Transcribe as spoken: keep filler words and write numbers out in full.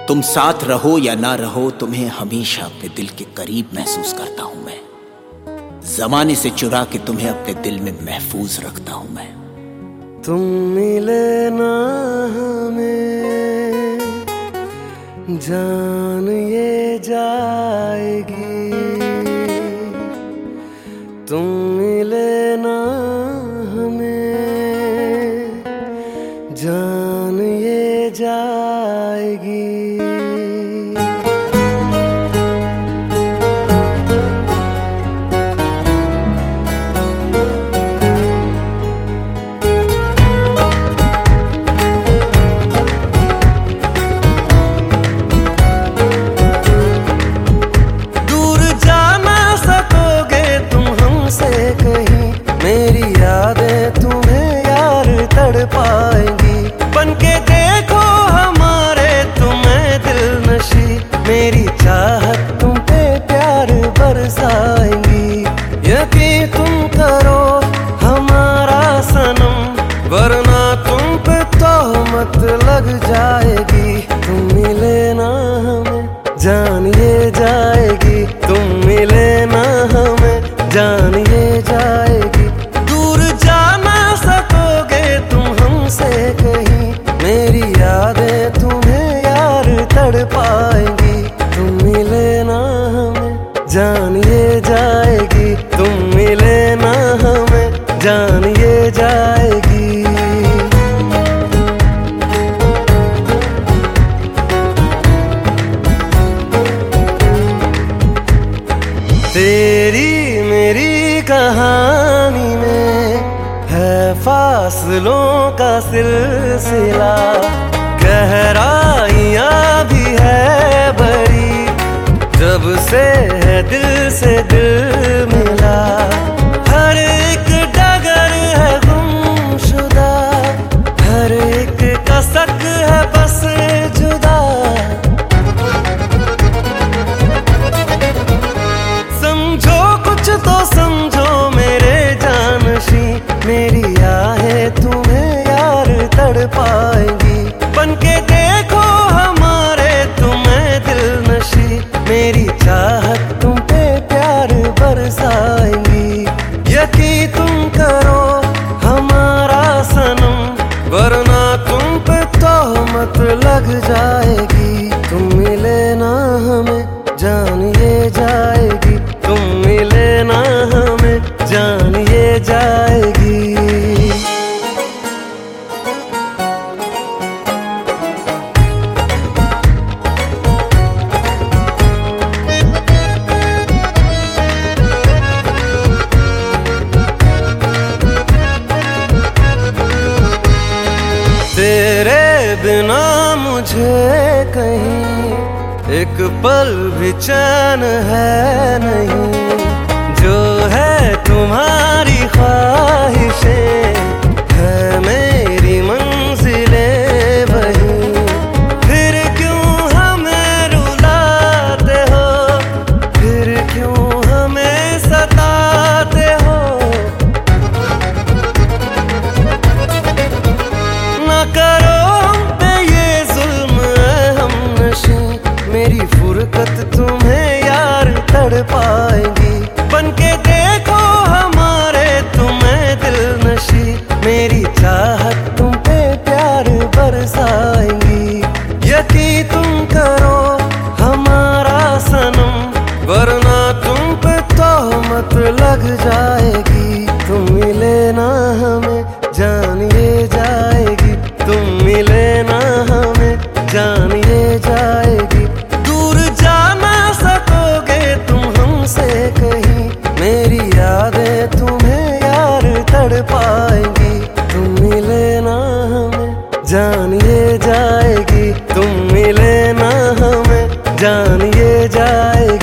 तुम साथ रहो या ना रहो, तुम्हें हमेशा अपने दिल के करीब महसूस करता हूं मैं। जमाने से चुरा के तुम्हें अपने दिल में महफूज रखता हूं मैं। तुम मिले ना हमें जान ये जाएगी, तुम मिले ना हमें जान ये जाएगी। मेरी यादें तुम्हें यार तड़ पाएंगी, बनके देखो हमारे तुम्हें दिल नशी। मेरी चाहत तुम पे प्यार बरसाएंगी, यकीन तुम करो हमारा सनम, वरना तुम पे तोहमत लग जाएगी। तुम मिले ना हमें जान ये जाएगी, तुम मिले ना हमें जान ये जाएगी। मेरी यादें तुम्हें यार तड़ पाएंगी, तुम मिले ना हमें जान ये जाएगी, तुम मिले ना हमें जान ये जाएगी। तेरी मेरी कहानी में है फासलों का सिलसिला, गहराइयाँ भी है बड़ी, जब से है दिल से दिल मिला। हर एक डगर है गुमशुदा, हर एक कसक है बस जुदा। समझो कुछ तो समझो मेरे जानशी, मेरी आहें तुम्हें यार तड़ पाएंगी, बनके देखो हमारे तुम्हें दिल नशी। मेरी चाहत तुम पे प्यार बरसाएंगी, यकीन तुम करो हमारा सनम, वरना तुम पे तोहमत लग जाएगी। तुम मिले ना हमें जान ये जाएगी, तुम मिले ना हमें जान ये जाएगी। तेरे बिना मुझे कहीं एक पल भी चैन है नहीं, जो है तुम्हारी ख्वाहिशें है मेरी मंजिलें वही। फिर क्यों हमें रुलाते हो, फिर क्यों हमें सताते हो। ना करो हम पे ये जुल्म हमनशी, मेरी फुरकत तुम्हें यार तड़ पाएंगी, बनके देखो हमारे तुम्हें दिल नशी। मेरी चाहत तुम पे प्यार बरसाएंगी, यकीन तुम करो हमारा सनम, वरना तुम पे तोहमत लग जाएगी। तुम मिले ना हमें जान ये जाएगी, तुम मिले ना हमें जान ये जाएगी। दूर जा ना सकोगे तुम हमसे कहीं, मेरी यादें तुम्हें यार तड़ पाएंगी। तुम मिले ना हमें जान ये जाएगी, तुम मिले ना हमें जान ये जाएगी।